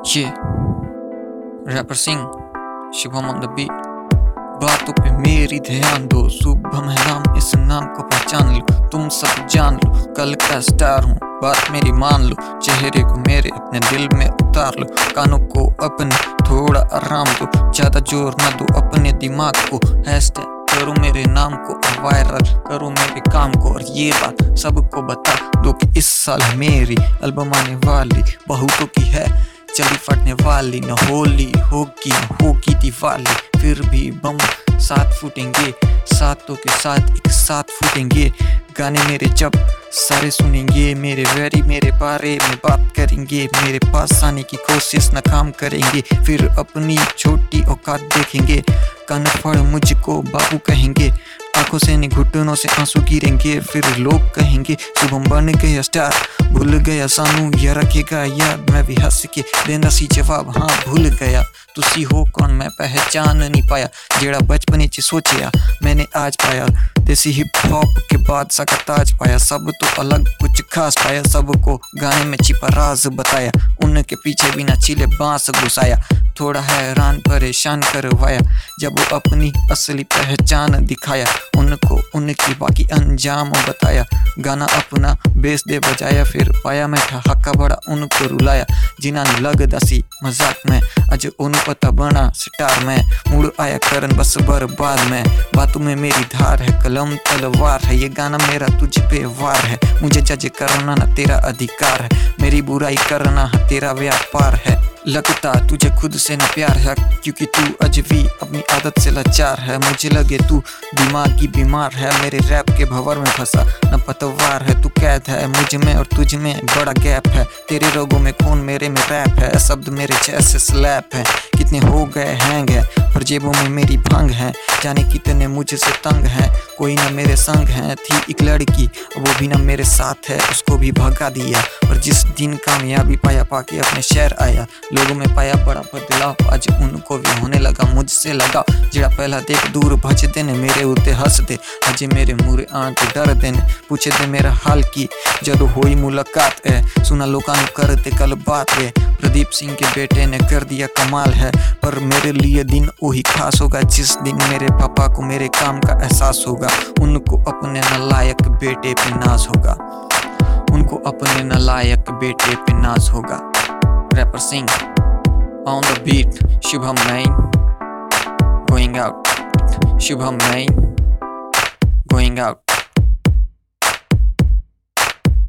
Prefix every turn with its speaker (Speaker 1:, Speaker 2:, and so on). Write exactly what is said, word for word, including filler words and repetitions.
Speaker 1: ये rapper Singh Shubham on the beat. बातों पे मेरी ध्यान दो, शुभम है नाम, इस नाम को पहचान लो। तुम सब जान लो, कल का स्टार हूँ, बात मेरी मान लो। चेहरे को मेरे अपने दिल में उतार लो, कानों को अपने थोड़ा आराम दो। ज्यादा जोर ना दो अपने दिमाग को, हैशटैग करो मेरे नाम को वायरल, करो मेरे काम को। और ये बात सबको बता दो कि इस साल मेरी एल्बम आने वाली, बहुतों की है चली फटने वाली। न होली होगी न होगी दिवाली, फिर भी बम साथ फूटेंगे, सातों के साथ एक साथ फूटेंगे। गाने मेरे जब सारे सुनेंगे, मेरे वैरी मेरे बारे में बात करेंगे। मेरे पास आने की कोशिश नाकाम करेंगे, फिर अपनी छोटी औकात देखेंगे। कान फाड़ मुझको बाबू कहेंगे, आंखों से नहीं घुटनों से आंसू गिरेंगे। फिर लोग कहेंगे शुभम बन गया स्टार, भूल गया सानू या रखेगा याद। मैं भी हंस के देना सी जवाब, हाँ भूल गया। तुसी हो कौन मैं पहचान नहीं पाया, जेड़ा बचपने च सोचिया मैंने आज पाया। देसी हिप हॉप के बाद सा ताज पाया, सब तो अलग कुछ खास पाया। सबको गाने में छिपा राज बताया, उनके पीछे बिना चिले बांस घुसाया। थोड़ा हैरान परेशान करवाया, जब वो अपनी असली पहचान दिखाया। उनको उनकी बाकी अंजाम बताया, गाना अपना बेस दे बजाया। फिर पाया मैं ठहाका बड़ा उनको रुलाया, जिन्हा लग दसी मजाक में अज उन्हें पता बना स्टार में। मुड़ आया करन बस बर्बाद में, बातों में मेरी धार है, कलम तलवार है। ये गाना मेरा तुझ पे वार है, मुझे जज करना ना तेरा अधिकार है। मेरी बुराई करना तेरा व्यापार है, लगता तुझे खुद से न प्यार है। क्योंकि तू अजवी अपनी आदत से लाचार है, मुझे लगे तू दिमागी बीमार है। मेरे रैप के भंवर में फंसा न पतवार है, तू कैद है मुझ में और तुझ में बड़ा गैप है। तेरे रोगों में खून मेरे में रैप है, शब्द मेरे जैसे स्लैप है। कितने हो गए हैंग है, पर जेबों में मेरी भंग है। जाने कितने मुझसे तंग है, कोई ना मेरे संग है। थी एक लड़की वो भी ना मेरे साथ है, उसको भी भगा दिया। और जिस दिन कामयाबी पाया पाके अपने शहर आया, लोगों में पाया बड़ा बदलाव। आज उनको भी होने लगा मुझसे लगाव, जेड़ा पहला देख दूर भज देने मेरे उते हंस दे। अजे मेरे मुरे आंट डर देने, पूछे दे मेरा हाल की जब हुई मुलाकात है। सुना लोकां नु करते कल बात है, प्रदीप सिंह के बेटे ने कर दिया कमाल है। पर मेरे लिए दिन वही खास होगा, जिस दिन मेरे पापा को मेरे काम का एहसास होगा। उनको अपने नालायक बेटे पे नाज होगा, उनको अपने नालायक बेटे पे नाज होगा। Rapper Singh on the beat, Shubham main going out, Shubham main going out.